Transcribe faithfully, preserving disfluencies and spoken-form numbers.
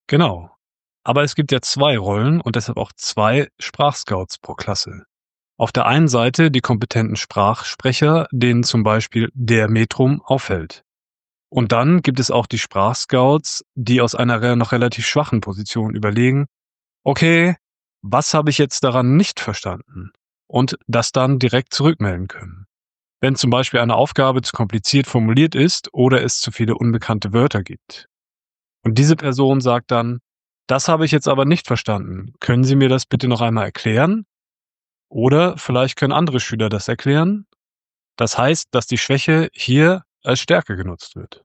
Genau. Aber es gibt ja zwei Rollen und deshalb auch zwei Sprachscouts pro Klasse. Auf der einen Seite die kompetenten Sprachsprecher, denen zum Beispiel der Metrum auffällt. Und dann gibt es auch die Sprachscouts, die aus einer re noch relativ schwachen Position überlegen: „Okay, was habe ich jetzt daran nicht verstanden?“ Und das dann direkt zurückmelden können. Wenn zum Beispiel eine Aufgabe zu kompliziert formuliert ist oder es zu viele unbekannte Wörter gibt. Und diese Person sagt dann: „Das habe ich jetzt aber nicht verstanden. Können Sie mir das bitte noch einmal erklären?“ Oder vielleicht können andere Schüler das erklären. Das heißt, dass die Schwäche hier als Stärke genutzt wird.